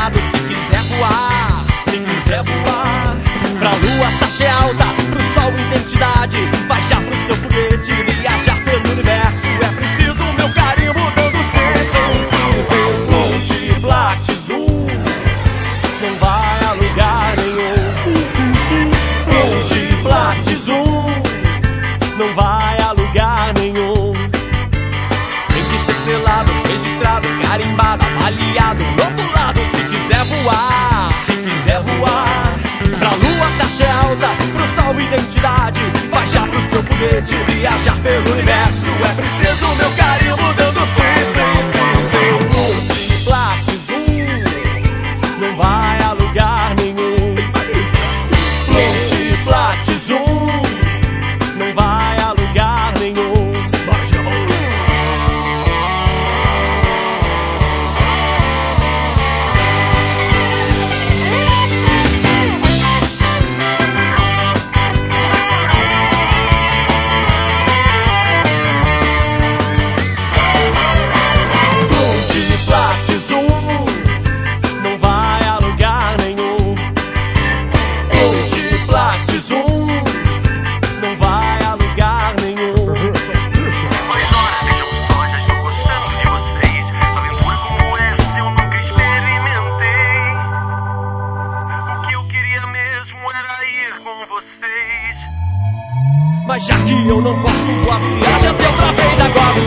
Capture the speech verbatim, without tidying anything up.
lado se quiser voar, se quiser voar. Pra lua, taxa é alta, pro sol, identidade. Baixar pro seu foguete, viajar pelo universo. É preciso meu carimbo dando sim, sim, sim, sim. Multiplax um não vai a lugar nenhum. Multiplax um não vai a lugar nenhum. Tem que ser selado, registrado, carimbado, avaliado. Do outro lado, se quiser voar, se quiser voar. Pra lua, taxa é alta, pro sol, identidade. Baixar pro seu foguete, viajar pelo universo. É preciso meu carimbo dando sim, sim, sim, sim. Multiplax um não vai a lugar nenhum. Multiplax um não vai a lugar nenhum. Bora, Gil. Multiplax um não vai a lugar nenhum. Multiplax um não vai a lugar nenhum. Mas ora, vejam só, já estou gostando de vocês. Aventura como essa eu nunca experimentei. O que eu queria mesmo era ir com vocês. Mas já que eu não posso, a viagem até outra vez agora.